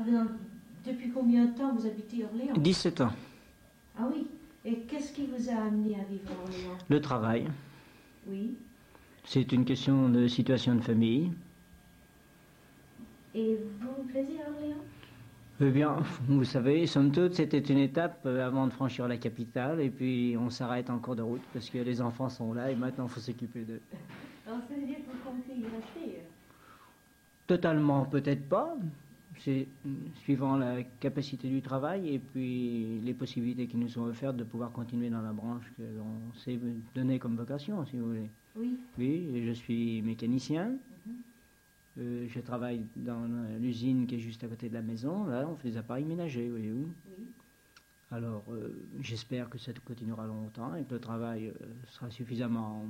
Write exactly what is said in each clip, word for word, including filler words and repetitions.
Ah, non. Depuis combien de temps vous habitez Orléans? dix-sept ans. Ah oui. Et qu'est-ce qui vous a amené à vivre à Orléans? Le travail. Oui. C'est une question de situation de famille. Et vous vous plaisez à Orléans? Eh bien, vous savez, somme toute, c'était une étape avant de franchir la capitale, et puis on s'arrête en cours de route parce que les enfants sont là et maintenant il faut s'occuper d'eux. Alors ça veut dire que vous comptez y rester? Totalement, peut-être pas. C'est suivant la capacité du travail et puis les possibilités qui nous sont offertes de pouvoir continuer dans la branche que l'on s'est donnée comme vocation, si vous voulez. Oui. Oui, je suis mécanicien. Mm-hmm. Euh, je travaille dans l'usine qui est juste à côté de la maison. Là, on fait des appareils ménagers, voyez-vous. Oui. Alors, euh, j'espère que ça continuera longtemps et que le travail euh, sera suffisamment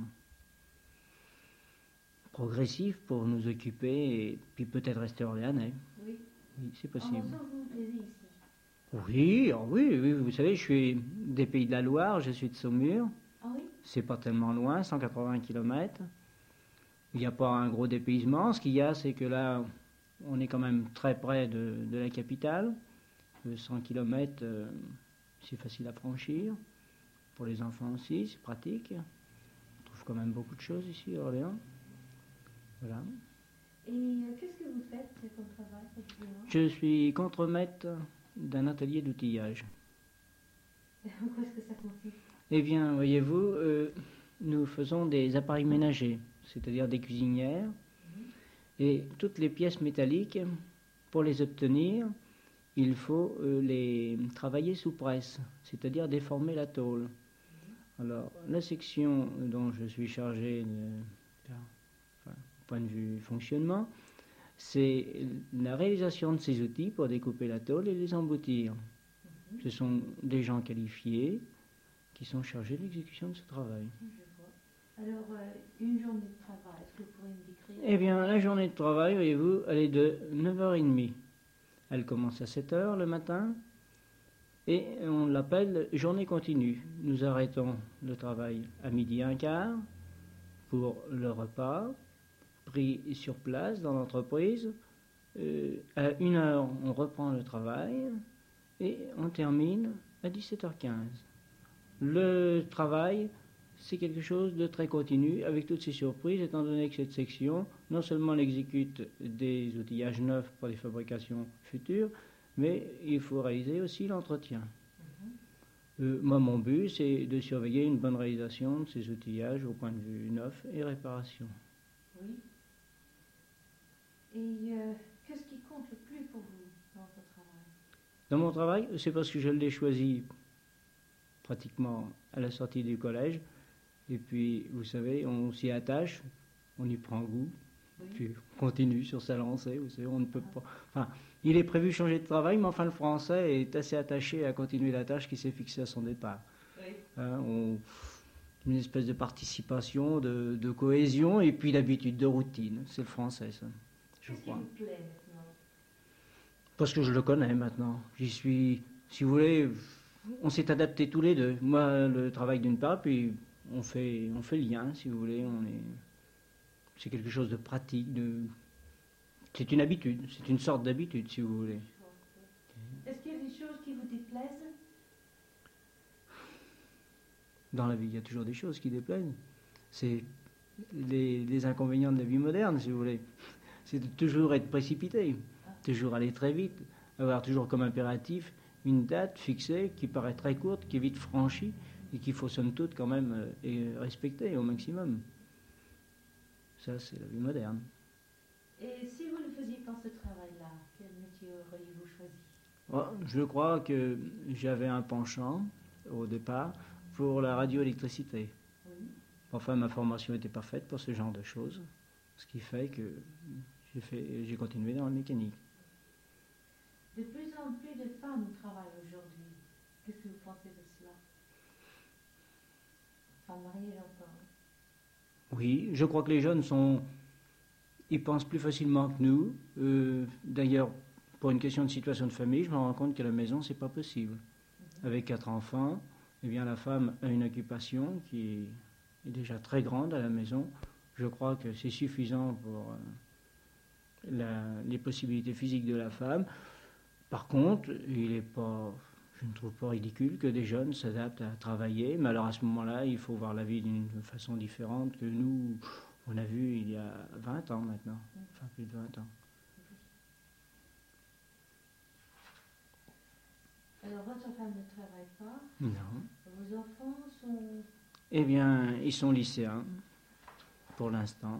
progressif pour nous occuper et puis peut-être rester orléanais. Oui. Oui, c'est possible. En sens, vous vous plaisez ici? Oui, oh oui, oui, vous savez, je suis des Pays de la Loire, je suis de Saumur. Ah oui? C'est pas tellement loin, cent quatre-vingts kilomètres. Il n'y a pas un gros dépaysement. Ce qu'il y a, c'est que là, on est quand même très près de, de la capitale. cent kilomètres, euh, c'est facile à franchir. Pour les enfants aussi, c'est pratique. On trouve quand même beaucoup de choses ici à Orléans. Voilà. Et euh, qu'est-ce que vous faites comme travail? Je suis contremaître d'un atelier d'outillage. En quoi est-ce que ça consiste? Eh bien, voyez-vous, euh, nous faisons des appareils ménagers, c'est-à-dire des cuisinières, mmh. et toutes les pièces métalliques, pour les obtenir, il faut euh, les travailler sous presse, c'est-à-dire déformer la tôle. Mmh. Alors, la section dont je suis chargé, de, enfin, point de vue fonctionnement, c'est la réalisation de ces outils pour découper la tôle et les emboutir. Mmh. Ce sont des gens qualifiés qui sont chargés de l'exécution de ce travail. Je vois. Alors, euh, une journée de travail, est-ce que vous pourriez me décrire? Eh bien, la journée de travail, voyez-vous, elle est de neuf heures trente. Elle commence à sept heures le matin et on l'appelle journée continue. Nous arrêtons le travail à midi un quart pour le repas, pris sur place dans l'entreprise. Euh, à une heure, on reprend le travail et on termine à dix-sept heures quinze. Le travail, c'est quelque chose de très continu, avec toutes ces surprises, étant donné que cette section, non seulement elle exécute des outillages neufs pour les fabrications futures, mais il faut réaliser aussi l'entretien. Mm-hmm. Euh, moi, mon but, c'est de surveiller une bonne réalisation de ces outillages au point de vue neuf et réparation. Oui. Et euh, qu'est-ce qui compte le plus pour vous dans votre travail? Dans mon travail, c'est parce que je l'ai choisi pratiquement à la sortie du collège. Et puis, vous savez, on s'y attache, on y prend goût, oui. Puis on continue sur sa lancée. Vous savez, on ne peut ah. pas. Enfin, il est prévu changer de travail, mais enfin, le Français est assez attaché à continuer la tâche qui s'est fixée à son départ. Oui. Hein, on, une espèce de participation, de, de cohésion, et puis l'habitude de routine. C'est le Français, ça. Je Qu'est-ce crois. qui vous plaît maintenant? Parce que je le connais maintenant. J'y suis, si vous voulez, on s'est adaptés tous les deux. Moi, le travail d'une part, puis on fait, on fait le lien, si vous voulez. On est, c'est quelque chose de pratique, de, c'est une habitude, c'est une sorte d'habitude, si vous voulez. Est-ce qu'il y a des choses qui vous déplaisent? Dans la vie, il y a toujours des choses qui déplaisent. C'est les, les inconvénients de la vie moderne, si vous voulez. C'est de toujours être précipité, toujours aller très vite, avoir toujours comme impératif une date fixée qui paraît très courte, qui est vite franchie et qu'il faut somme toute quand même euh, respecter au maximum. Ça, c'est la vie moderne. Et si vous ne faisiez pas ce travail-là, quel métier auriez-vous choisi? Oh, je crois que j'avais un penchant, au départ, pour la radioélectricité. Oui. Enfin, ma formation n'était pas faite pour ce genre de choses, ce qui fait que j'ai, fait, j'ai continué dans la mécanique. De plus en plus de femmes travaillent aujourd'hui. Qu'est-ce que vous pensez de cela? Femmes mariées, j'entends. Oui, je crois que les jeunes sont... Ils pensent plus facilement que nous. Euh, d'ailleurs, pour une question de situation de famille, je me rends compte qu'à la maison, c'est pas possible. Mm-hmm. Avec quatre enfants, eh bien, la femme a une occupation qui est déjà très grande à la maison. Je crois que c'est suffisant pour euh, la, les possibilités physiques de la femme. Par contre, il est pas, je ne trouve pas ridicule que des jeunes s'adaptent à travailler, mais alors à ce moment-là, il faut voir la vie d'une façon différente que nous, on a vu il y a vingt ans maintenant, enfin plus de vingt ans. Alors, votre femme ne travaille pas. Non. Vos enfants sont... Eh bien, ils sont lycéens, pour l'instant.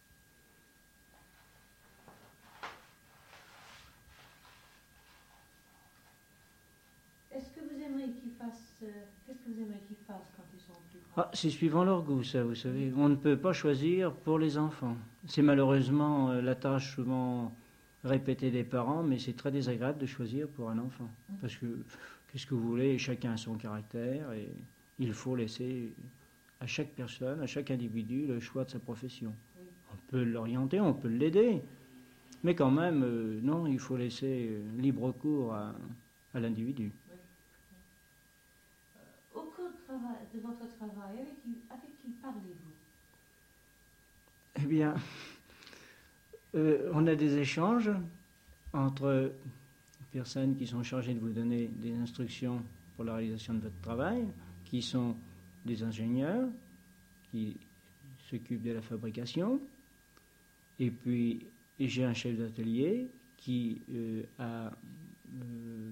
Est-ce que vous aimeriez qu'ils fassent... euh, Qu'est-ce que vous aimeriez qu'ils fassent quand ils sont plus grands? Ah, c'est suivant leur goût, ça, vous savez. On ne peut pas choisir pour les enfants. C'est malheureusement euh, la tâche souvent répétée des parents, mais c'est très désagréable de choisir pour un enfant. Parce que, qu'est-ce que vous voulez, chacun a son caractère et il faut laisser à chaque personne, à chaque individu, le choix de sa profession. Oui. On peut l'orienter, on peut l'aider, mais quand même, euh, non, il faut laisser euh, libre cours à, à l'individu. Oui. Euh, au cours de, travail, de votre travail, avec qui, avec qui parlez-vous? Eh bien, euh, on a des échanges entre personnes qui sont chargées de vous donner des instructions pour la réalisation de votre travail, qui sont des ingénieurs qui s'occupent de la fabrication, et puis j'ai un chef d'atelier qui euh, a euh,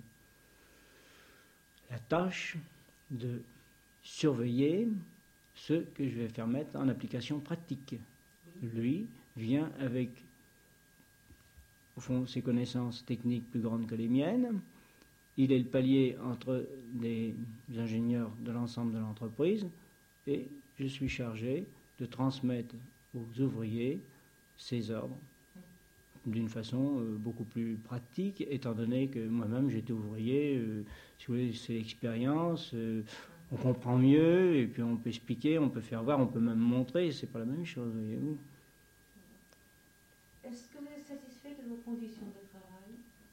la tâche de surveiller ce que je vais faire mettre en application pratique. Lui vient avec, au fond, ses connaissances techniques plus grandes que les miennes. Il est le palier entre les ingénieurs de l'ensemble de l'entreprise et je suis chargé de transmettre aux ouvriers ses ordres d'une façon euh, beaucoup plus pratique, étant donné que moi-même j'étais ouvrier, euh, si vous voulez, c'est l'expérience, euh, on comprend mieux et puis on peut expliquer, on peut faire voir, on peut même montrer, c'est pas la même chose, voyez-vous. Est-ce que vous êtes satisfait de vos conditions de travail?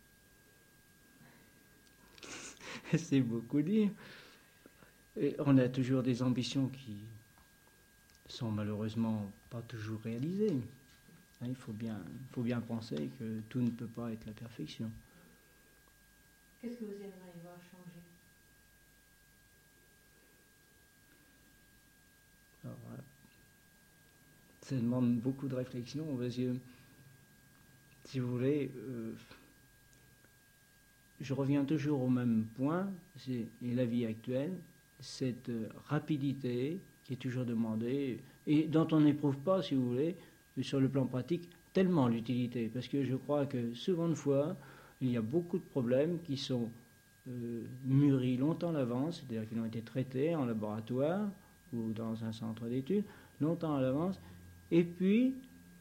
C'est beaucoup dire. Et on a toujours des ambitions qui sont malheureusement pas toujours réalisées. Hein, il faut bien, il faut bien penser que tout ne peut pas être la perfection. Qu'est-ce que vous aimeriez voir changer? Alors, voilà. Ça demande beaucoup de réflexion parce que, si vous voulez, euh, je reviens toujours au même point, c'est et la vie actuelle, cette euh, rapidité qui est toujours demandée et dont on n'éprouve pas, si vous voulez, sur le plan pratique, tellement l'utilité. Parce que je crois que souvent de fois, il y a beaucoup de problèmes qui sont euh, mûris longtemps à l'avance, c'est-à-dire qu'ils ont été traités en laboratoire ou dans un centre d'études, longtemps à l'avance, et puis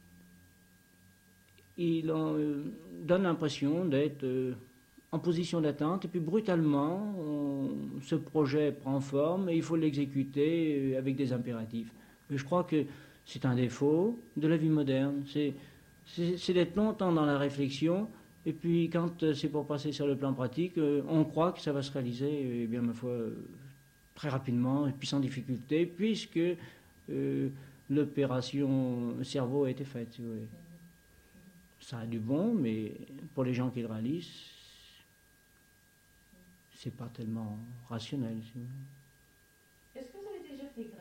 il en, euh, donne l'impression d'être euh, en position d'attente, et puis brutalement, on, ce projet prend forme et il faut l'exécuter avec des impératifs. Et je crois que c'est un défaut de la vie moderne, c'est, c'est, c'est d'être longtemps dans la réflexion, et puis quand c'est pour passer sur le plan pratique, on croit que ça va se réaliser, et bien ma foi, très rapidement, et puis sans difficulté, puisque euh, l'opération cerveau a été faite, si vous voulez. Ça a du bon, mais pour les gens qui le réalisent, c'est pas tellement rationnel, si vous voulez. Est-ce que vous avez déjà fait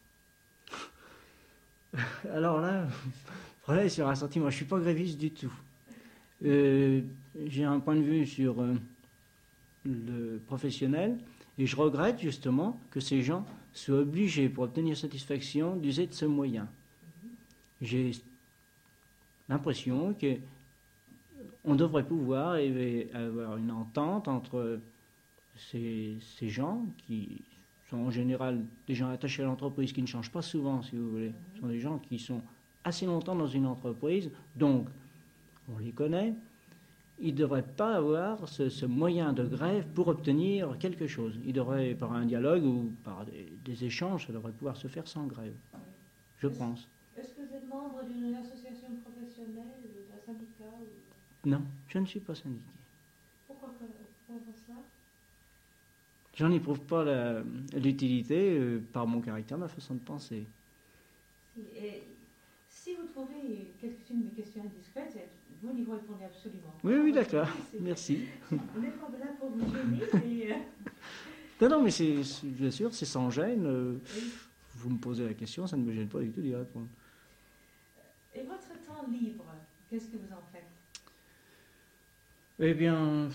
grève? Alors là, voilà, sur un sentiment, je suis pas gréviste du tout. Euh, j'ai un point de vue sur euh, le professionnel, et je regrette justement que ces gens soient obligés, pour obtenir satisfaction, d'user de ce moyen. J'ai l'impression qu'on devrait pouvoir avoir une entente entre ces, ces gens qui sont en général des gens attachés à l'entreprise, qui ne changent pas souvent, si vous voulez. Ce sont des gens qui sont assez longtemps dans une entreprise, donc on les connaît. Ils ne devraient pas avoir ce, ce moyen de grève pour obtenir quelque chose. Ils devraient, par un dialogue ou par des, des échanges, ça devrait pouvoir se faire sans grève, je est-ce, pense. Est-ce que vous êtes membre d'une association professionnelle, d'un syndicat ou... Non, je ne suis pas syndiqué. Pourquoi, pourquoi cela? J'en éprouve pas la, l'utilité euh, par mon caractère, ma façon de penser. Si, et si vous trouvez quelques-unes de mes questions indiscrètes, vous n'y répondez absolument. Oui, oui, d'accord. C'est- Merci. On n'est pas là pour vous gêner, mais... euh, Non, non, mais c'est, c'est- bien sûr, c'est sans gêne. euh, oui. Vous me posez la question, ça ne me gêne pas du tout d'y répondre. Et votre temps libre, qu'est-ce que vous en faites? Eh bien,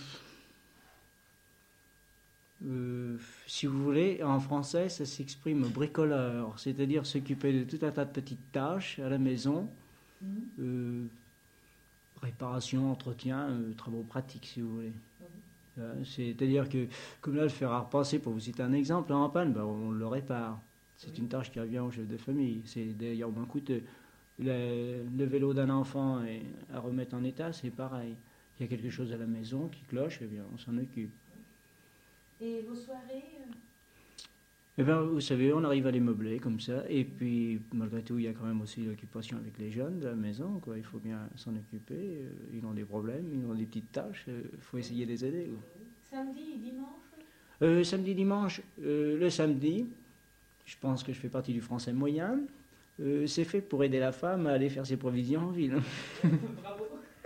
euh, si vous voulez, en français, ça s'exprime bricoleur, c'est-à-dire s'occuper de tout un tas de petites tâches à la maison, Mhm. euh, réparation, entretien, euh, travaux pratiques, si vous voulez. Euh, C'est-à-dire que, comme là, le fer à repasser, pour vous citer un exemple, en panne, ben, on le répare. C'est Oui. une tâche qui revient au chef de famille. C'est d'ailleurs moins coûteux. Le, le vélo d'un enfant est à remettre en état, c'est pareil. Il y a quelque chose à la maison qui cloche, eh bien, on s'en occupe. Et vos soirées euh, Eh bien, vous savez, on arrive à les meubler comme ça. Et puis, malgré tout, il y a quand même aussi l'occupation avec les jeunes de la maison, quoi. Il faut bien s'en occuper. Euh, Ils ont des problèmes, ils ont des petites tâches. Il faut essayer de les aider, quoi. samedi et dimanche? Euh, samedi, dimanche, euh, le samedi, je pense que je fais partie du français moyen. Euh, c'est fait pour aider la femme à aller faire ses provisions en ville. Bravo.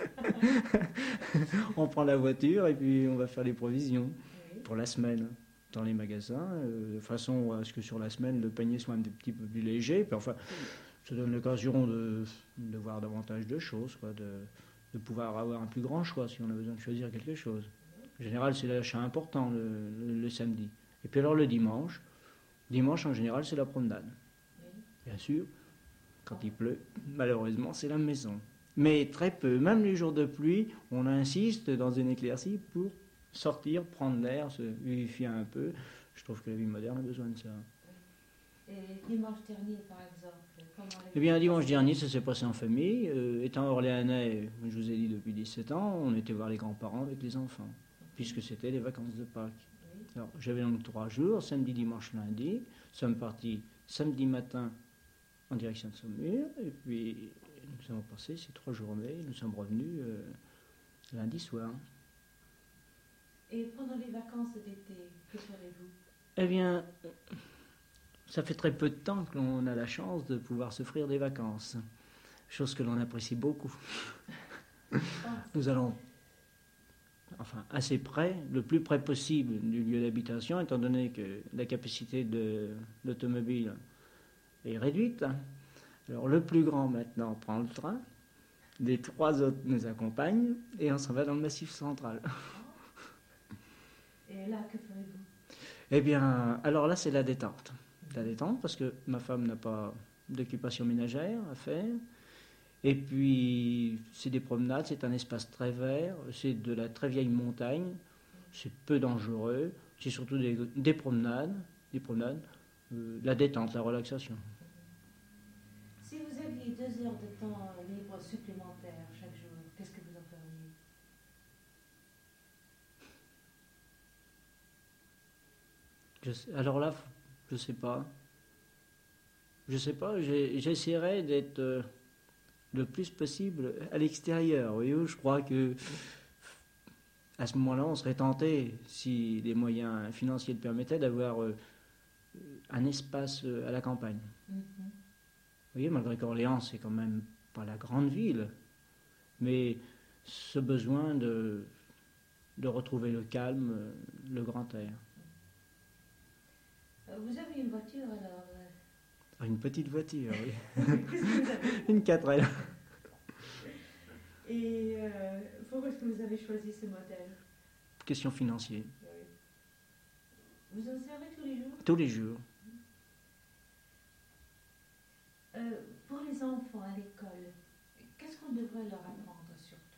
On prend la voiture et puis on va faire les provisions Oui. pour la semaine dans les magasins, euh, de façon à ce que sur la semaine le panier soit un petit peu plus léger. Puis enfin, ça donne l'occasion de, de voir davantage de choses, quoi, de, de pouvoir avoir un plus grand choix si on a besoin de choisir quelque chose. En général, c'est l'achat important le, le- le samedi. Et puis alors le dimanche, dimanche en général, c'est la promenade. Oui. Bien sûr, quand il pleut, malheureusement, c'est la maison. Mais très peu, même les jours de pluie, on insiste dans une éclaircie pour sortir, prendre l'air, se vivifier un peu. Je trouve que la vie moderne a besoin de ça. Et dimanche dernier, par exemple, comment avez-vous Eh bien, dimanche passé? dernier, ça s'est passé en famille. Euh, étant orléanais, je vous ai dit depuis dix-sept ans, on était voir les grands-parents avec les enfants, puisque c'était les vacances de Pâques. Oui. Alors, j'avais donc trois jours, samedi, dimanche, lundi. Nous sommes partis samedi matin en direction de Saumur, et puis nous avons passé ces trois journées. Nous sommes revenus euh, lundi soir. Et pendant les vacances d'été, que ferez-vous? Eh bien, ça fait très peu de temps que l'on a la chance de pouvoir s'offrir des vacances, chose que l'on apprécie beaucoup. Nous allons, enfin, assez près, le plus près possible du lieu d'habitation, étant donné que la capacité de l'automobile est réduite. Alors, le plus grand maintenant prend le train, les trois autres nous accompagnent, et on s'en va dans le Massif central. Et là, que ferez-vous? Eh bien, alors là, c'est la détente. La détente, parce que ma femme n'a pas d'occupation ménagère à faire. Et puis, c'est des promenades, c'est un espace très vert, c'est de la très vieille montagne, c'est peu dangereux, c'est surtout des, des promenades, des promenades, euh, la détente, la relaxation. Si vous aviez deux heures de temps libre supplémentaire chaque jour, qu'est-ce que vous en feriez? Je sais- alors là, je sais pas. Je sais pas, j'ai- j'essaierai d'être euh, le plus possible à l'extérieur. Voyez-vous, je crois que à ce moment-là, on serait tenté, si les moyens financiers le permettaient, d'avoir euh, un espace euh, à la campagne. Mhm. Vous voyez, malgré qu'Orléans, c'est quand même pas la grande ville, mais ce besoin de, de retrouver le calme, euh, le grand air. Euh, Vous avez une voiture alors? euh, Ah, une petite voiture, oui. Qu'est-ce que vous avez? Une quatre L. Et euh, pourquoi est-ce que vous avez choisi ce modèle? Question financière. Oui. Vous en servez tous les jours? Tous les jours. Euh, pour les enfants à l'école, qu'est-ce qu'on devrait leur apprendre surtout,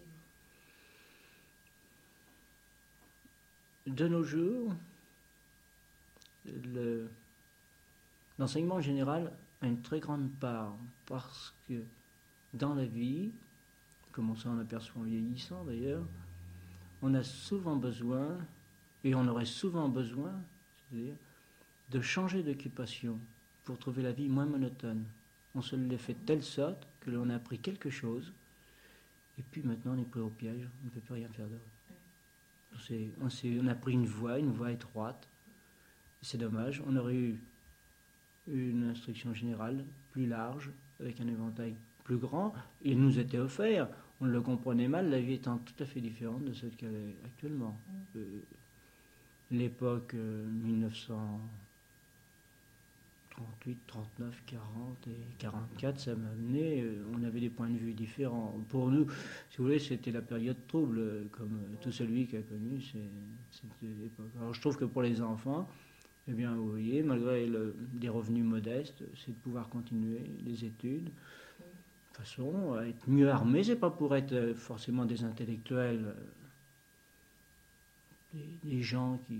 pensez-vous? De nos jours, le- l'enseignement général a une très grande part, parce que dans la vie, comme on s'en aperçoit en vieillissant d'ailleurs, on a souvent besoin, et on aurait souvent besoin, c'est-à-dire, de changer d'occupation pour trouver la vie moins monotone. On se l'est fait de telle sorte que l'on a appris quelque chose, et puis maintenant on est pris au piège, on ne peut plus rien faire d'autre. On, s'est- on, s'est- on a pris une voie, une voie étroite. C'est dommage, on aurait eu une instruction générale plus large, avec un éventail plus grand. Il nous était offert. on le comprenait mal, la vie étant tout à fait différente de celle qu'elle est actuellement. Mm. Euh, l'époque euh, mille neuf cent trente-huit, trente-neuf, quarante et quarante-quatre, ça m'a amené, euh, on avait des points de vue différents. Pour nous, si vous voulez, c'était la période trouble, euh, comme euh, tout celui qui a connu ces- cette époque. Alors je trouve que pour les enfants, eh bien, vous voyez, malgré le- des revenus modestes, c'est de pouvoir continuer les études. De toute façon, à être mieux armés, c'est pas pour être euh, forcément des intellectuels, euh, des, des gens qui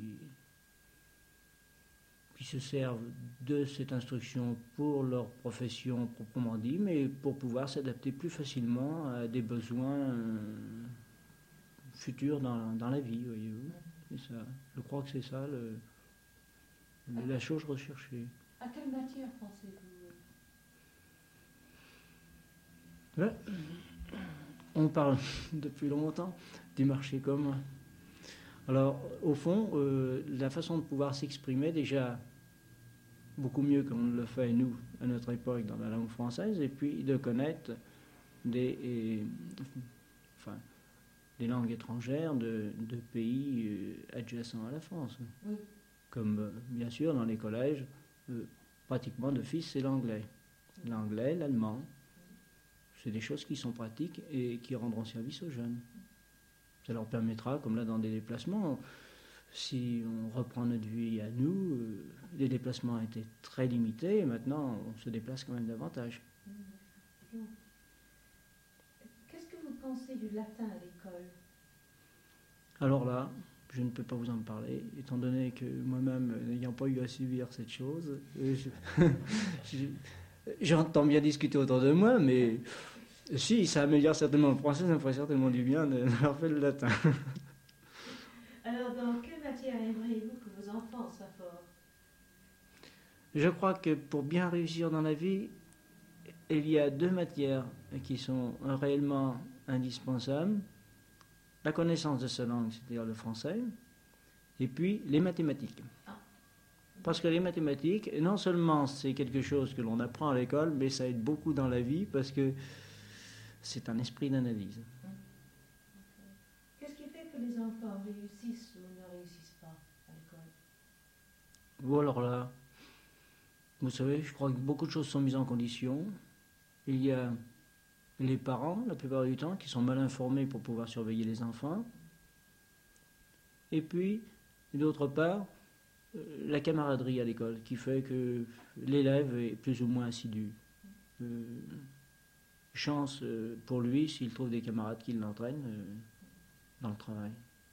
qui se servent de cette instruction pour leur profession proprement dit, mais pour pouvoir s'adapter plus facilement à des besoins euh, futurs dans, dans la vie, voyez-vous. C'est ça. Je crois que c'est ça le, le- la chose recherchée. À quelle matière pensez-vous? Ouais. On parle depuis longtemps du marché commun. Alors, au fond, euh, la façon de pouvoir s'exprimer, déjà, beaucoup mieux qu'on le fait, nous, à notre époque, dans la langue française, et puis de connaître des, et, enfin, des langues étrangères de, de pays euh, adjacents à la France. Oui. Comme, euh, bien sûr, dans les collèges, euh, pratiquement d'office, c'est l'anglais. L'anglais, l'allemand, c'est des choses qui sont pratiques et qui rendront service aux jeunes. Ça leur permettra, comme là dans des déplacements, si on reprend notre vie à nous, euh, les déplacements étaient très limités, et maintenant on se déplace quand même davantage. Qu'est-ce que vous pensez du latin à l'école? Alors là, je ne peux pas vous en parler, étant donné que moi-même, euh, n'ayant pas eu à subir cette chose, euh, je- je- j'entends bien discuter autour de moi, mais si, ça améliore certainement le français, ça me ferait certainement du bien de leur faire le latin. Alors, dans quelle matière aimeriez-vous que vos enfants soient forts? Je crois que pour bien réussir dans la vie, il y a deux matières qui sont réellement indispensables. La connaissance de sa langue, c'est-à-dire le français, et puis les mathématiques. Parce que les mathématiques, non seulement c'est quelque chose que l'on apprend à l'école, mais ça aide beaucoup dans la vie parce que c'est un esprit d'analyse. Qu'est-ce qui fait que les enfants réussissent ou ne réussissent pas à l'école? Ou alors là, vous savez, je crois que beaucoup de choses sont mises en condition. Il y a les parents, la plupart du temps, qui sont mal informés pour pouvoir surveiller les enfants. Et puis, d'autre part, euh, la camaraderie à l'école, qui fait que l'élève est plus ou moins assidu. Euh, chance euh, pour lui s'il trouve des camarades qui l'entraînent euh, dans le travail.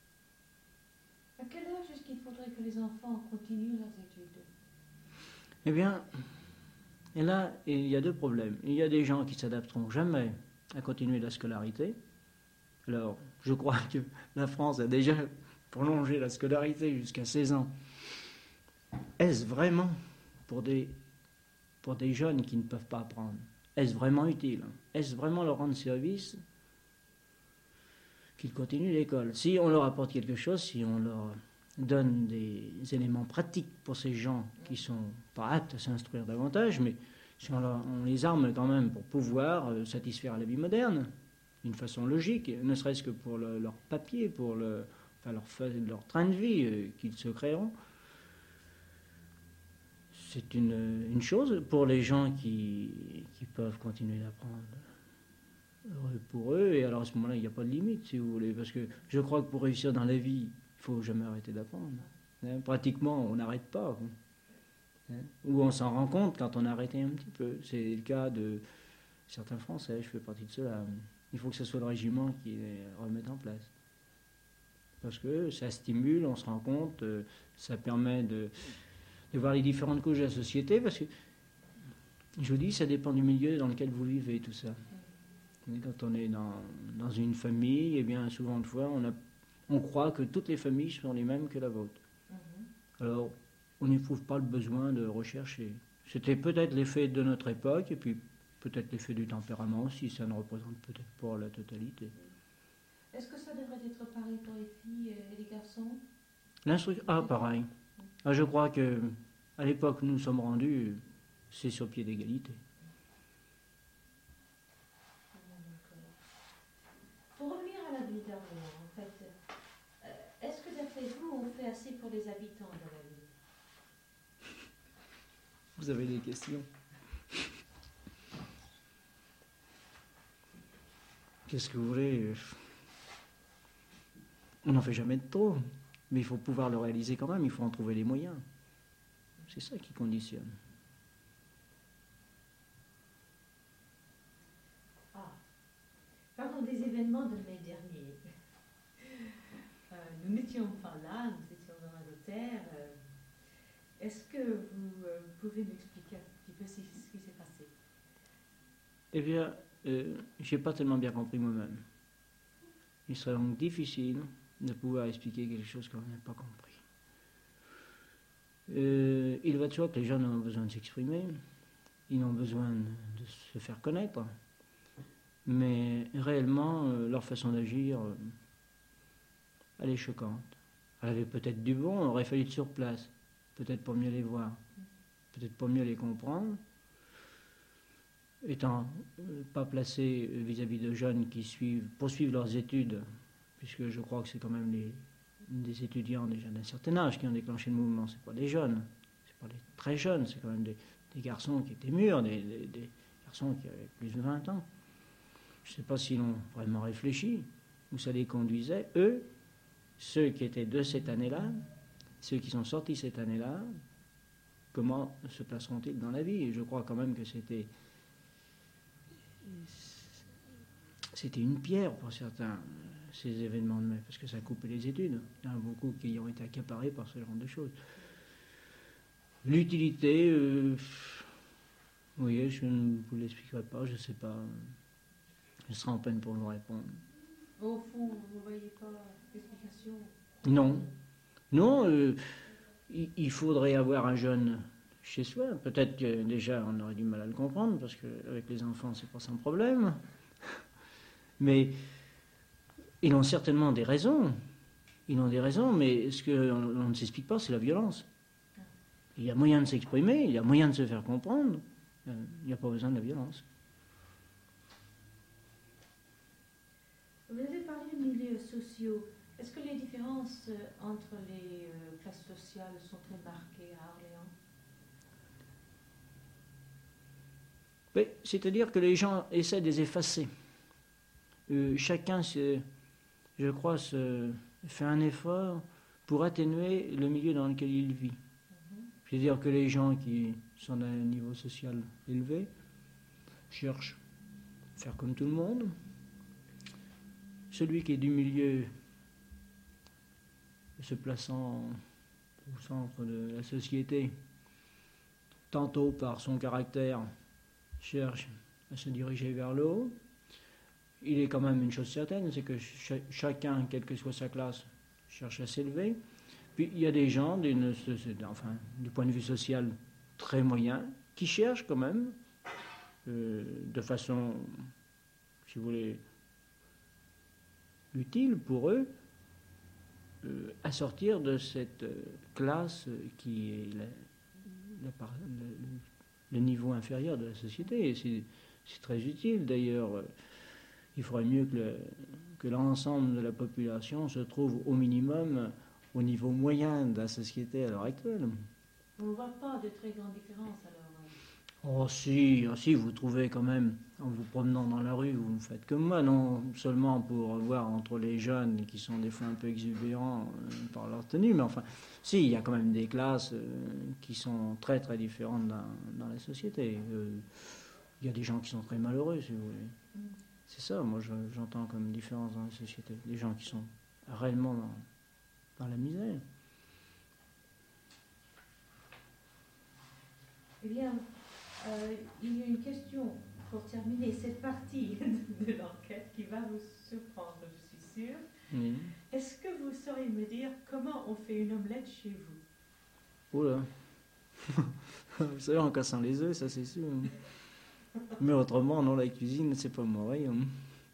À quel âge est-ce qu'il faudrait que les enfants continuent leurs études? Eh bien, et là, il y a deux problèmes. Il y a des gens qui s'adapteront jamais à continuer la scolarité. Alors, je crois que la France a déjà prolongé la scolarité jusqu'à seize ans. Est-ce vraiment pour des, pour des jeunes qui ne peuvent pas apprendre? Est-ce vraiment utile? Est-ce vraiment leur rendre service qu'ils continuent l'école? Si on leur apporte quelque chose, si on leur donne des éléments pratiques pour ces gens qui ne sont pas aptes à s'instruire davantage, mais si on, leur, on les arme quand même pour pouvoir euh, satisfaire à la vie moderne, d'une façon logique, ne serait-ce que pour le, leur papier, pour le, enfin leur, leur train de vie euh, qu'ils se créeront, c'est une, une chose pour les gens qui, qui peuvent continuer d'apprendre. Heureux pour eux, et alors à ce moment-là, il n'y a pas de limite, si vous voulez, parce que je crois que pour réussir dans la vie, il ne faut jamais arrêter d'apprendre. Hein, pratiquement, on n'arrête pas. Hein, ou on s'en rend compte quand on a arrêté un petit peu. C'est le cas de certains Français, je fais partie de ceux-là. Il faut que ce soit le régiment qui les remette en place. Parce que ça stimule, on se rend compte, ça permet de, de voir les différentes couches de la société, parce que, je vous dis, ça dépend du milieu dans lequel vous vivez, tout ça. Et quand on est dans, dans une famille, eh bien, souvent de fois, on, a, on croit que toutes les familles sont les mêmes que la vôtre. Mm-hmm. Alors, on n'éprouve pas le besoin de rechercher. C'était peut-être l'effet de notre époque, et puis peut-être l'effet du tempérament, si ça ne représente peut-être pas la totalité. Est-ce que ça devrait être pareil pour les filles et les garçons? L'instruction, ah, pareil. Ah, je crois que à l'époque où nous sommes rendus, c'est sur pied d'égalité. vie d'Orléans, en fait, euh, est-ce que d'après vous, on fait assez pour les habitants de la ville? Vous avez des questions? Qu'est-ce que vous voulez? On n'en fait jamais de trop, mais il faut pouvoir le réaliser quand même, il faut en trouver les moyens. C'est ça qui conditionne. Ah, parlons des événements de mai dernier. Euh, nous n'étions pas là, nous étions dans un notaire. Euh, Est-ce que vous euh, pouvez m'expliquer un petit peu ce qui s'est passé? Eh bien, euh, je n'ai pas tellement bien compris moi-même. Il serait donc difficile de pouvoir expliquer quelque chose qu'on n'a pas compris. Euh, il va de soi que les jeunes ont besoin de s'exprimer, ils ont besoin de se faire connaître, mais réellement, euh, leur façon d'agir, euh, elle est choquante. Elle avait peut-être du bon, on aurait fallu être sur place, peut-être pour mieux les voir, peut-être pour mieux les comprendre. Étant euh, pas placé vis-à-vis de jeunes qui suivent, poursuivent leurs études, puisque je crois que c'est quand même les, des étudiants déjà d'un certain âge qui ont déclenché le mouvement, c'est pas des jeunes, c'est pas des très jeunes, c'est quand même des, des garçons qui étaient mûrs, des, des, des garçons qui avaient plus de vingt ans. Je ne sais pas s'ils ont vraiment réfléchi, où ça les conduisait, eux, ceux qui étaient de cette année-là, ceux qui sont sortis cette année-là, comment se placeront-ils dans la vie? Et je crois quand même que c'était C'était une pierre pour certains, ces événements de mai, parce que ça coupait les études. Il y en a beaucoup qui ont été accaparés par ce genre de choses. L'utilité, euh, oui, je ne vous l'expliquerai pas, je ne sais pas. Je serai en peine pour vous répondre. Au fond, vous ne voyez pas d'explication? Non. Non, euh, il, il faudrait avoir un jeune chez soi. Peut-être que déjà on aurait du mal à le comprendre, parce qu'avec les enfants, c'est pas sans problème. Mais ils ont certainement des raisons. Ils ont des raisons, mais ce qu'on on ne s'explique pas, c'est la violence. Il y a moyen de s'exprimer, il y a moyen de se faire comprendre. Il n'y a pas besoin de la violence. Vous avez parlé de milieux sociaux. Est-ce que les différences entre les euh, classes sociales sont très marquées à Orléans? Oui, c'est-à-dire que les gens essaient de les effacer. Euh, chacun, se, je crois, se fait un effort pour atténuer le milieu dans lequel il vit. Mm-hmm. C'est-à-dire que les gens qui sont d'un niveau social élevé cherchent à faire comme tout le monde. Celui qui est du milieu, se plaçant au centre de la société, tantôt par son caractère, cherche à se diriger vers le haut. Il est quand même une chose certaine, c'est que ch- chacun, quelle que soit sa classe, cherche à s'élever. Puis il y a des gens, d'une, enfin, du point de vue social très moyen, qui cherchent quand même, euh, de façon, si vous voulez, utile pour eux, euh, à sortir de cette euh, classe qui est la, la, le, le niveau inférieur de la société. Et c'est, c'est très utile d'ailleurs. Il faudrait mieux que, le, que l'ensemble de la population se trouve au minimum au niveau moyen de la société à l'heure actuelle. On ne voit pas de très grandes différences alors? Oh si, oh, si, vous trouvez quand même, en vous promenant dans la rue, vous ne faites comme moi, non seulement pour voir entre les jeunes qui sont des fois un peu exubérants euh, par leur tenue, mais enfin, si, il y a quand même des classes euh, qui sont très très différentes dans, dans la société. Euh, il y a des gens qui sont très malheureux, si vous voulez. Mm. C'est ça, moi je, j'entends comme différence dans la société. Des gens qui sont réellement dans, dans la misère. Eh bien, euh, il y a une question pour terminer cette partie de, de l'enquête qui va vous surprendre, je suis sûre. Oui. Est-ce que vous sauriez me dire comment on fait une omelette chez vous? Oula. Vous savez, en cassant les œufs, ça c'est sûr. Mais autrement, non, la cuisine, c'est pas mon royaume.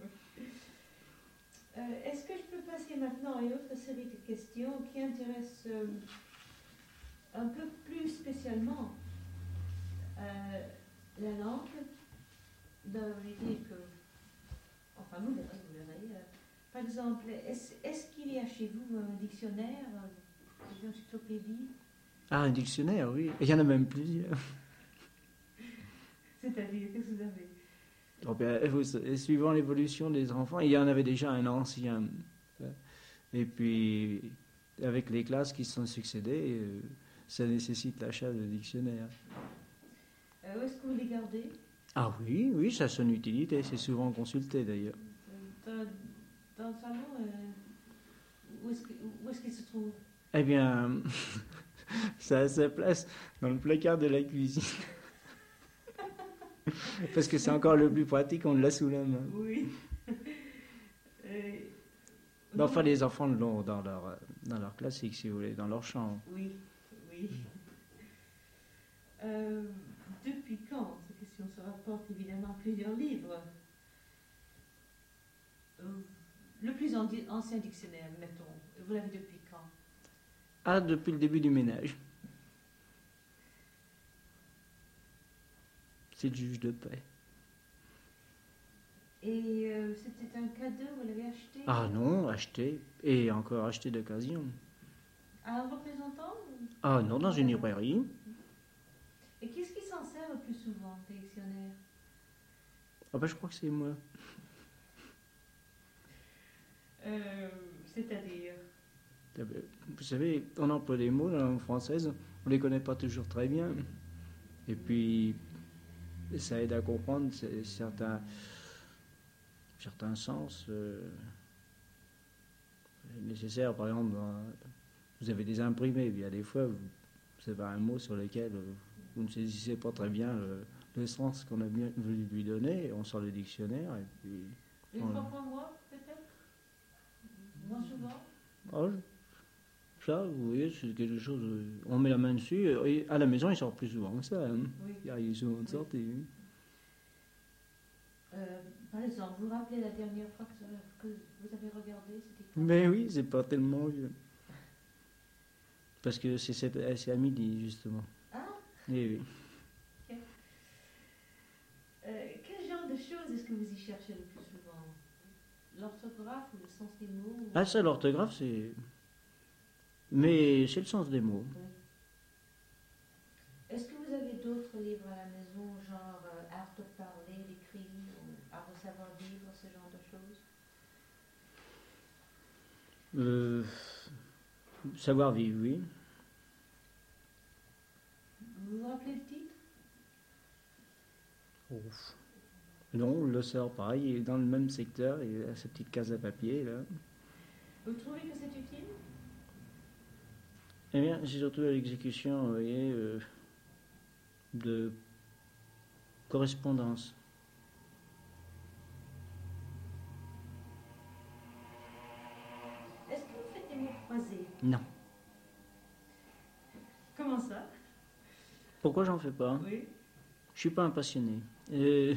Euh, est-ce que je peux passer maintenant à une autre série de questions qui intéressent euh, un peu plus spécialement euh, la langue, dans l'idée que, enfin vous verrez, vous verrez, euh, Par exemple, est-ce est-ce qu'il y a chez vous un dictionnaire, euh, une encyclopédie? Ah, un dictionnaire, oui. Il y en a même plusieurs. C'est-à-dire, qu'est-ce que vous avez? Oh, bien, vous- suivant l'évolution des enfants, il y en avait déjà un ancien. Et puis, avec les classes qui se sont succédées, euh, ça nécessite l'achat de dictionnaires. Euh, où est-ce que vous les gardez? Ah oui, oui, ça a son utilité. C'est souvent consulté d'ailleurs. Euh, Dans, dans le salon, euh, où est-ce que- où est-ce qu'il se trouve? Eh bien, ça a sa place dans le placard de la cuisine. Parce que c'est encore le plus pratique, on l'a sous la main. Oui. Euh, Mais enfin, les enfants l'ont dans leur, euh, dans leur classique, si vous voulez, dans leur chambre. Oui, oui. Euh, depuis quand? Cette question se rapporte évidemment à plusieurs livres. Euh, le plus andi- ancien dictionnaire, mettons, vous l'avez depuis quand? Ah, depuis le début du ménage. C'est le juge de paix. Et euh, c'était un cadeau, vous l'avez acheté? Ah non, acheté, et encore acheté d'occasion. À un représentant? ou- Ah non, dans une librairie. Et qu'est-ce qui s'en sert le plus souvent, le dictionnaire? Ah ben je crois que c'est moi. Euh, C'est-à-dire? Ah ben, vous savez, on emploie des mots dans la langue française, on les connaît pas toujours très bien. Et puis, ça aide à comprendre c'est- certains, certains sens euh, nécessaires. Par exemple, dans- vous avez des imprimés, il y a des fois, vous, vous avez un mot sur lequel euh, vous ne saisissez pas très bien le, le sens qu'on a bien voulu lui donner, et on sort le dictionnaire, et puis... Une Voilà. fois par mois, peut-être? Moins souvent? Ah, ça, vous voyez, c'est quelque chose... euh, On met la main dessus, et à la maison, il sort plus souvent que ça. Hein. Oui. Il arrive souvent de Oui. sortir. hein. Euh, par exemple, vous vous rappelez la dernière fois que, que vous avez regardé? C'était quand? Mais oui, c'est pas tellement vieux. Parce que c'est cette- c'est à midi, justement. Ah, Eh oui. euh, quel genre de choses est-ce que vous y cherchez le plus souvent? L'orthographe ou le sens des mots? ou- Ah, ça, l'orthographe, c'est... Mais c'est le sens des mots. Oui. Est-ce que vous avez d'autres livres à la maison, genre euh, art de parler, d'écrire, ou art de savoir vivre, ce genre de choses? Euh, savoir vivre, oui. Vous vous rappelez le titre? Ouf. Non, le sort, pareil, il est dans le même secteur, il a sa petite case à papier, là. Vous trouvez que c'est utile? Eh bien, c'est surtout l'exécution, vous voyez, euh, de correspondance. Est-ce que vous faites des mots croisés? Non. Comment ça? Pourquoi j'en fais pas? Oui. Je suis pas un passionné. Euh,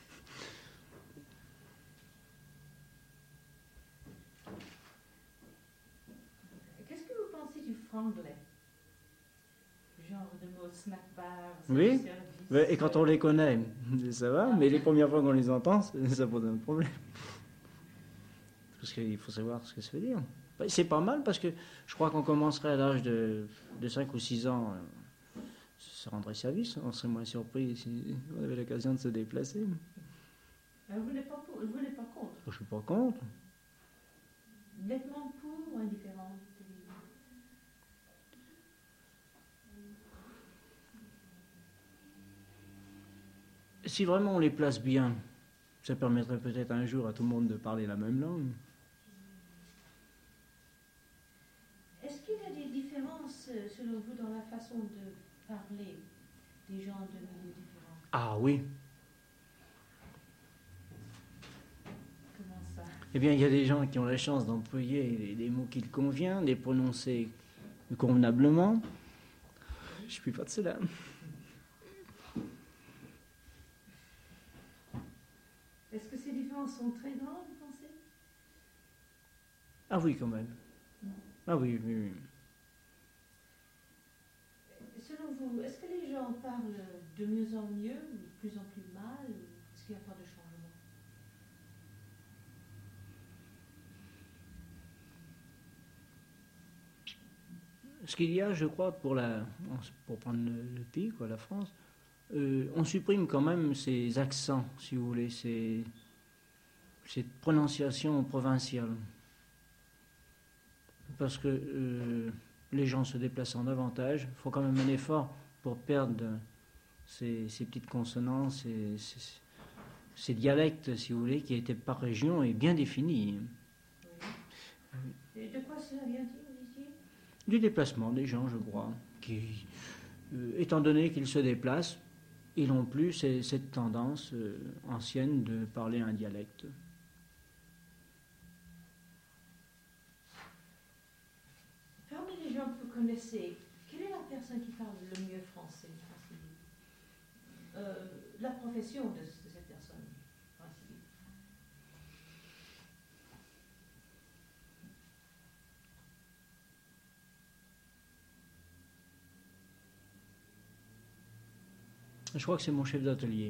Qu'est-ce que vous pensez du franglais? Genre de mots snack bar, Oui. service. ouais, et quand on les connaît, ça va, mais les premières fois qu'on les entend, ça ça pose un problème. Parce qu'il faut savoir ce que ça veut dire. C'est pas mal parce que je crois qu'on commencerait à l'âge de, de cinq ou six ans, euh, ça rendrait service, on serait moins surpris si on avait l'occasion de se déplacer. Euh, Vous n'êtes pas pour, vous n'êtes pas contre? Je suis pas contre. Nettement pour ou indifférent? Si vraiment on les place bien, ça permettrait peut-être un jour à tout le monde de parler la même langue. Est-ce qu'il y a des différences, euh, selon vous, dans la façon de parler des gens de milieux différents? Ah oui. Comment ça? Eh bien, il y a des gens qui ont la chance d'employer les, les mots qu'il convient, les prononcer convenablement. Je ne suis pas de cela. Est-ce que ces différences sont très grandes, vous pensez? Ah oui, quand même. Ah oui, oui, oui. Selon vous, est-ce que les gens parlent de mieux en mieux, ou de plus en plus mal, ou est-ce qu'il n'y a pas de changement? ce qu'il y a, je crois, pour, la, pour prendre le, le pays, quoi, la France, euh, on supprime quand même ces accents, si vous voulez, ces, cette prononciation provinciale. Parce que euh, les gens se déplaçant davantage, il faut quand même un effort pour perdre ces, ces petites consonances, ces, ces, ces dialectes, si vous voulez, qui étaient par région et bien définis. Oui. Et de quoi cela vient-il, vous disiez ? Du déplacement des gens, je crois, qui, euh, étant donné qu'ils se déplacent, ils n'ont plus ces, cette tendance euh, ancienne de parler un dialecte. Parmi les gens que vous connaissez, quelle est la personne qui parle le mieux français ? euh, La profession de, de cette personne. Je crois que c'est mon chef d'atelier.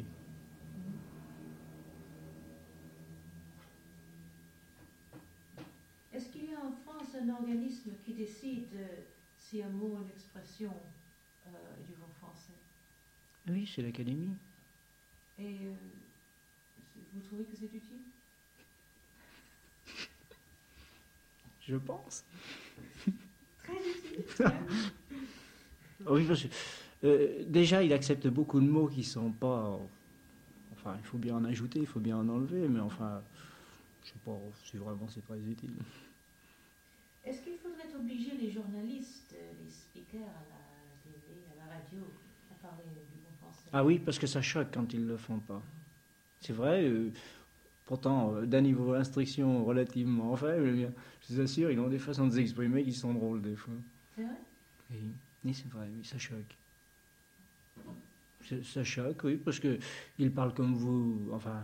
Est-ce qu'il y a en France un organisme qui décide si un mot, une expression euh, est du bon français ? Oui, c'est l'Académie. Et euh, vous trouvez que c'est utile ? Je pense. Très utile. Oui, parce que euh, déjà, il accepte beaucoup de mots qui ne sont pas... Enfin, il faut bien en ajouter, il faut bien en enlever, mais enfin, je ne sais pas si vraiment c'est très utile. Est-ce qu'il faudrait obliger les journalistes, les speakers à la télé, à la radio, à parler du bon français ? Ah oui, parce que ça choque quand ils ne le font pas. C'est vrai, euh, pourtant, euh, d'un niveau d'instruction relativement faible, eh bien, je vous assure, ils ont des façons de s'exprimer qui sont drôles des fois. C'est vrai ? Oui, oui c'est vrai, oui, ça choque. Ça choque, oui, parce qu'ils parlent comme vous, enfin,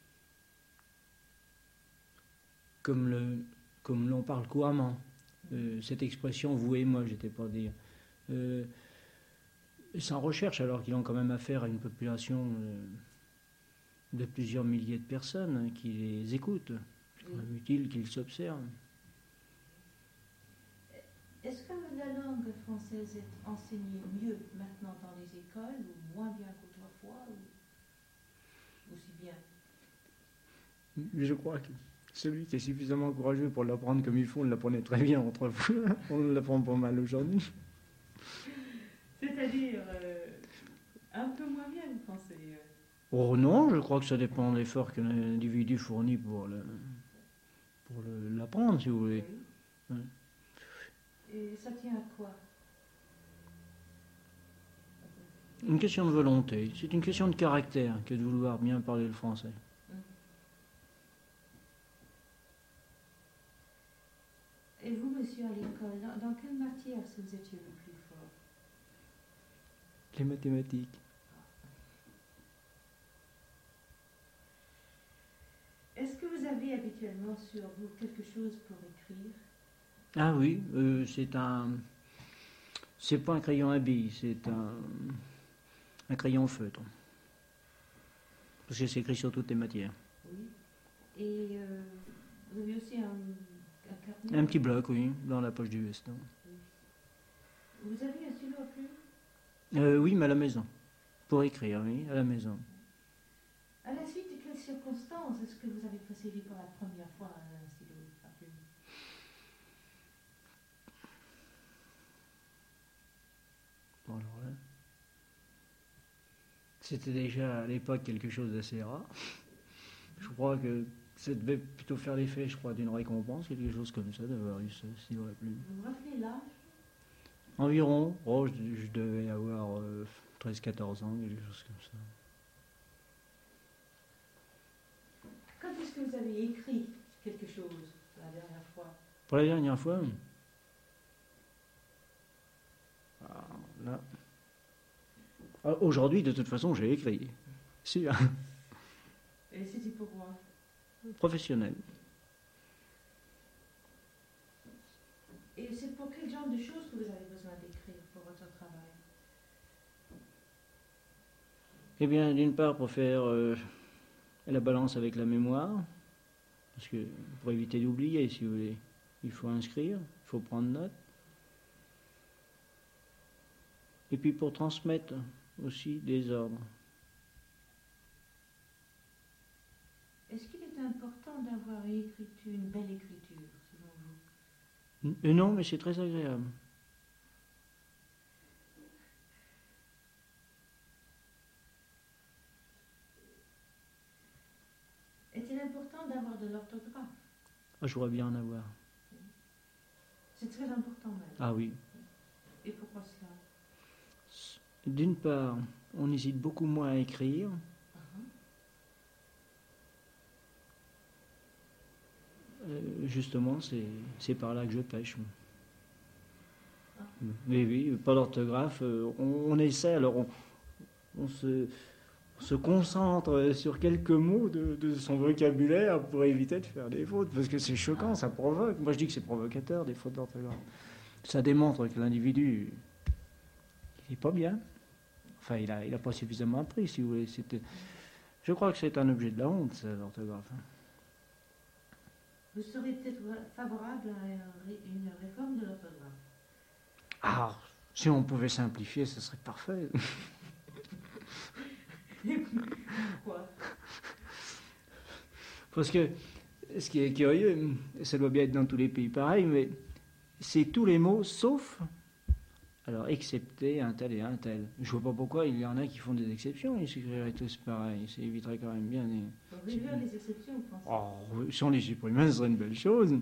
comme le, comme l'on parle couramment. Euh, cette expression, vous et moi, j'étais pas dire. Euh, sans recherche, alors qu'ils ont quand même affaire à une population euh, de plusieurs milliers de personnes qui les écoutent. C'est quand même utile qu'ils s'observent. Est-ce que la langue française est enseignée mieux maintenant dans les écoles ou moins bien qu'autrefois ou aussi bien ? Je crois que celui qui est suffisamment courageux pour l'apprendre comme il faut, on l'apprenait très bien autrefois. On l'apprend pas mal aujourd'hui. C'est-à-dire euh, un peu moins bien, vous pensez ? Oh non, je crois que ça dépend de l'effort que l'individu fournit pour, le, pour le, l'apprendre, si vous voulez. Oui. Ouais. Et ça tient à quoi ? Une question de volonté. C'est une question de caractère que de vouloir bien parler le français. Et vous, monsieur, à l'école, dans, dans quelle matière est-ce que vous étiez le plus fort ? Les mathématiques. Est-ce que vous avez habituellement sur vous quelque chose pour écrire ? Ah oui, euh, c'est un... C'est pas un crayon à billes, c'est un... un crayon feutre. Parce que c'est écrit sur toutes les matières. Oui. Et euh, vous avez aussi un, un carnet ? Un petit bloc, oui, dans la poche du veston. Oui. Vous avez un stylo à plume ? Euh, oui, mais à la maison. Pour écrire, oui, à la maison. À la suite de quelles circonstances est-ce que vous avez possédé pour la première fois un stylo à plume ? Bon, alors là, c'était déjà à l'époque quelque chose d'assez rare. Je crois que ça devait plutôt faire l'effet, je crois, d'une récompense, quelque chose comme ça, d'avoir eu ce stylo à plume. Vous vous rappelez l'âge ? Environ, oh, je, je devais avoir euh, treize quatorze ans, quelque chose comme ça. Quand est-ce que vous avez écrit quelque chose la dernière fois ? Pour la dernière fois, ah, là. Ah, aujourd'hui, de toute façon, j'ai écrit. Sûr. Et c'était pour moi. Professionnel. Et c'est pour quel genre de choses que vous avez besoin d'écrire pour votre travail ? Eh bien, d'une part, pour faire euh, la balance avec la mémoire, parce que pour éviter d'oublier, si vous voulez, il faut inscrire, il faut prendre note. et puis pour transmettre aussi des ordres. Est-ce qu'il est important d'avoir une écriture, une belle écriture, selon vous? Euh, Non, mais c'est très agréable. Est-il important d'avoir de l'orthographe? Ah, je voudrais bien en avoir. C'est très important même. Ah oui. Et pourquoi cela? D'une part, on hésite beaucoup moins à écrire. Uh-huh. Euh, justement, c'est, c'est par là que je pêche. Ah. Oui, oui, pas d'orthographe. euh, On, on essaie, alors on, on se, on se concentre sur quelques mots de, de son vocabulaire pour éviter de faire des fautes, parce que c'est choquant, ça provoque. Moi, je dis que c'est provocateur, des fautes d'orthographe. Ça démontre que l'individu, il n'est pas bien. Enfin, il n'a il a pas suffisamment appris, si vous voulez. C'était... Je crois que c'est un objet de la honte, ça, l'orthographe. Vous serez peut-être favorable à une réforme de l'orthographe? Ah, si on pouvait simplifier, ce serait parfait. Pourquoi? Parce que ce qui est curieux, ça doit bien être dans tous les pays pareil, mais c'est tous les mots sauf, alors excepté un tel et un tel. Je vois pas pourquoi il y en a qui font des exceptions, ils s'écriraient tous pareil, ça éviterait quand même bien les... Vous réduire les exceptions, vous pensez? Oh, si on les supprimait, ce serait une belle chose.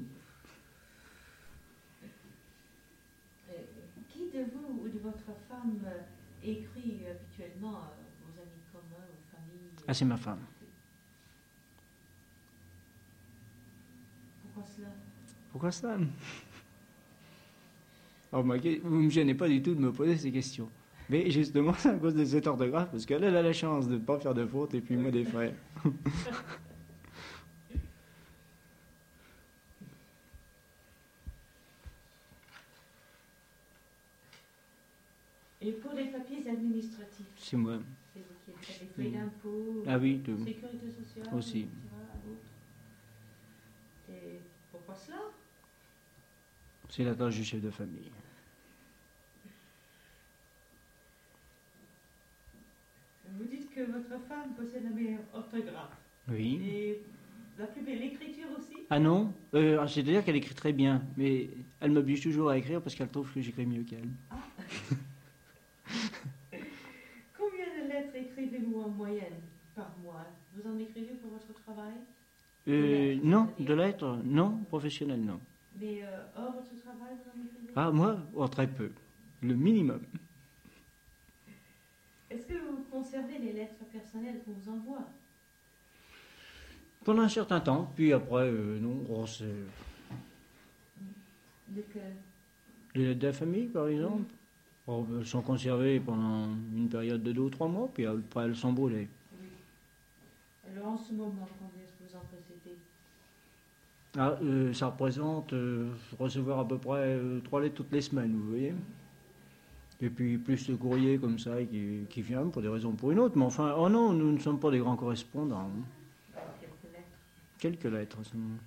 Euh, Qui de vous ou de votre femme euh, écrit habituellement euh, vos amis communs, vos familles? Ah, c'est ma femme. Pourquoi cela? Pourquoi ça? Oh, ma... Vous ne me gênez pas du tout de me poser ces questions. Mais justement, c'est à cause de cette orthographe, parce qu'elle elle a la chance de ne pas faire de fautes, et puis moi des frères. Et pour les papiers administratifs, C'est moi. c'est vous qui faites les feuilles d'impôt, Ah oui, de... sécurité sociale, aussi. et cetera, autres. Et pourquoi cela? C'est la tâche du chef de famille. Vous dites que votre femme possède la meilleure orthographe. Oui. Et la plus belle écriture aussi? Ah non, euh, c'est-à-dire qu'elle écrit très bien, mais elle m'oblige toujours à écrire parce qu'elle trouve que j'écris mieux qu'elle. Ah. Combien de lettres écrivez-vous en moyenne par mois? Vous en écrivez pour votre travail? Euh, lettres, non, c'est-à-dire? de lettres, non, professionnel, non. Mais euh, hors votre travail, vous en écrivez? Ah, moi, oh, très peu. Le minimum. Est-ce que vous conservez les lettres personnelles qu'on vous envoie? Pendant un certain temps, puis après, euh, non, oh, c'est... De quel? Les lettres de la famille, par exemple, oh, elles sont conservées pendant une période de deux ou trois mois, puis après elles sont brûlées. Oui. Alors en ce moment, combien est-ce que vous en possédez? Ah, euh, ça représente euh, recevoir à peu près euh, trois lettres toutes les semaines, vous voyez. Et puis plus de courrier comme ça qui, qui vient pour des raisons ou pour une autre. Mais enfin, oh non, nous ne sommes pas des grands correspondants. Alors, quelques lettres. Quelques lettres seulement.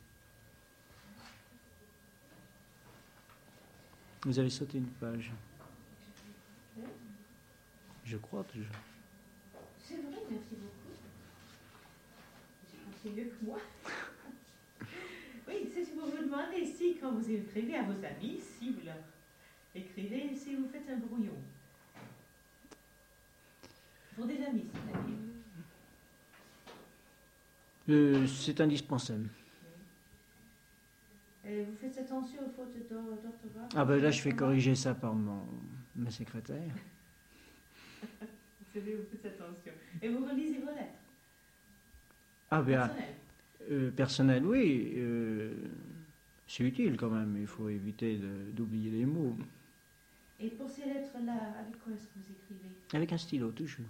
Vous avez sauté une page. Je crois déjà. C'est vrai, merci beaucoup. C'est mieux que moi. Oui, c'est si vous vous demandez si, quand vous écrivez à vos amis, si vous leur écrivez, si vous faites un brouillon. Pour des amis, c'est-à-dire. Euh, c'est indispensable. Et vous faites attention aux fautes d'or- d'orthographe? Ah ben là, je fais corriger ça par mon, ma secrétaire. Vous savez, vous faites attention. Et vous relisez vos lettres? Ah ben, Personnelles. euh, personnel, oui. euh, c'est utile quand même. Il faut éviter de- d'oublier les mots. Et pour ces lettres-là, avec quoi est-ce que vous écrivez? Avec un stylo, toujours.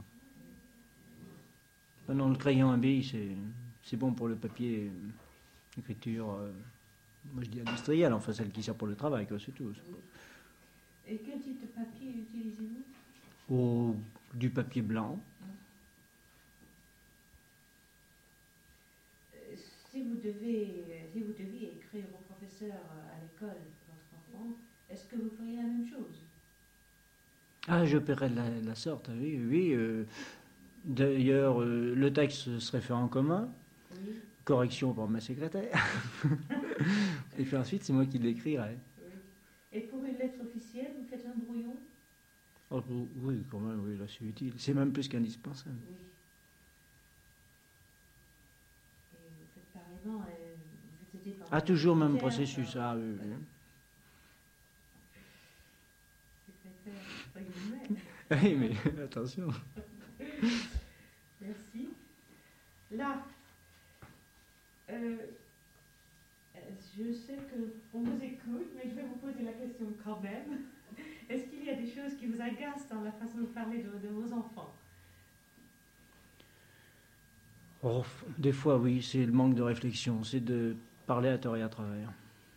Ah non, le crayon à billes, c'est, c'est bon pour le papier, euh, écriture, euh, moi je dis industrielle, enfin celle qui sert pour le travail, quoi, c'est tout. Et quel type de papier utilisez-vous? Ou du papier blanc. Euh, Si vous devez, si vous deviez écrire au professeur à l'école, votre enfant, est-ce que vous feriez la même chose? Ah, je paierai de la, de la sorte, oui, oui. euh, D'ailleurs, euh, le texte serait fait en commun, Oui, correction par ma secrétaire, et puis ensuite c'est moi qui l'écrirai. oui. Et pour une lettre officielle, vous faites un brouillon? Oh, oui, quand même, oui, là c'est utile. C'est même plus qu'indispensable. Oui. Et vous faites pareillement, euh, vous faites aider par Ah, la toujours même secrétaire, processus, par- ah oui, oui. secrétaire, entre guillemets. Oui, mais attention. Merci. Là, euh, euh, je sais qu'on vous écoute, mais je vais vous poser la question quand même. Est-ce qu'il y a des choses qui vous agacent dans la façon de parler de, de vos enfants? Oh, des fois, oui, c'est le manque de réflexion, c'est de parler à tort et à travers.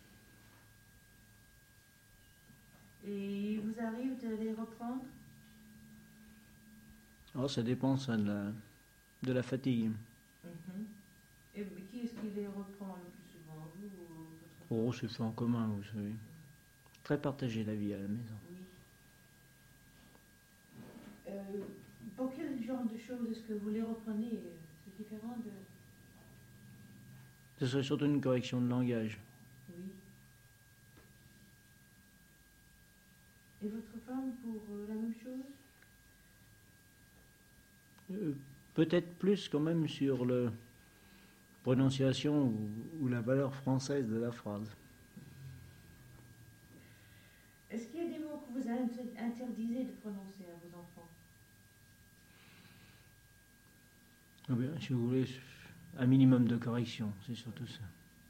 Et il vous arrive de les reprendre? Oh, ça dépend, ça, de la, de la fatigue. Mhm. Et qui est-ce qui les reprend le plus souvent, vous ou votre Oh, femme? c'est fait en commun, vous savez. Très partagé la vie à la maison. Oui. Euh, pour quel genre de choses est-ce que vous les reprenez? C'est différent de... Ce serait surtout une correction de langage. Oui. Et votre femme pour euh, la même chose? Euh, Peut-être plus quand même sur la prononciation ou, ou la valeur française de la phrase. Est-ce qu'il y a des mots que vous inter- interdisez de prononcer à vos enfants? Eh bien, si vous voulez, un minimum de correction, c'est surtout ça.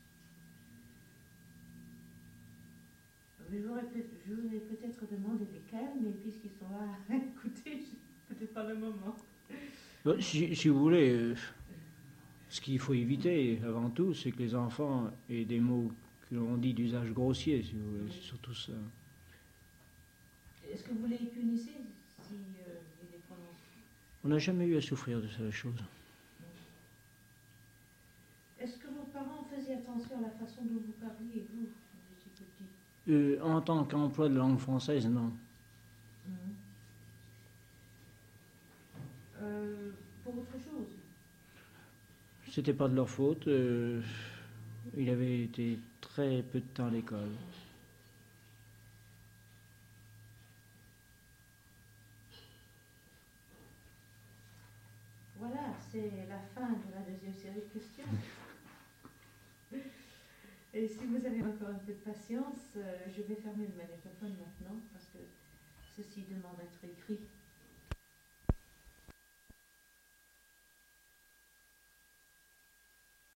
Je vous aurais peut- je vous ai peut-être demandé lesquels, mais puisqu'ils sont là à écouter, c'est peut-être pas le moment. Bon, si, si vous voulez, euh, ce qu'il faut éviter avant tout, c'est que les enfants aient des mots que l'on dit d'usage grossier, si vous voulez, c'est surtout ça. Est-ce que vous les punissez si euh, ils les prononcent? On n'a jamais eu à souffrir de cette chose. Est-ce que vos parents faisaient attention à la façon dont vous parliez, vous, quand vous étiez petit? Euh, en tant qu'emploi de langue française, non. Mhm. Euh, pour autre chose? C'était pas de leur faute. euh, il avait été très peu de temps à l'école. Voilà, c'est la fin de la deuxième série de questions. Et si vous avez encore un peu de patience, euh, je vais fermer le magnétophone maintenant parce que ceci demande d'être écrit.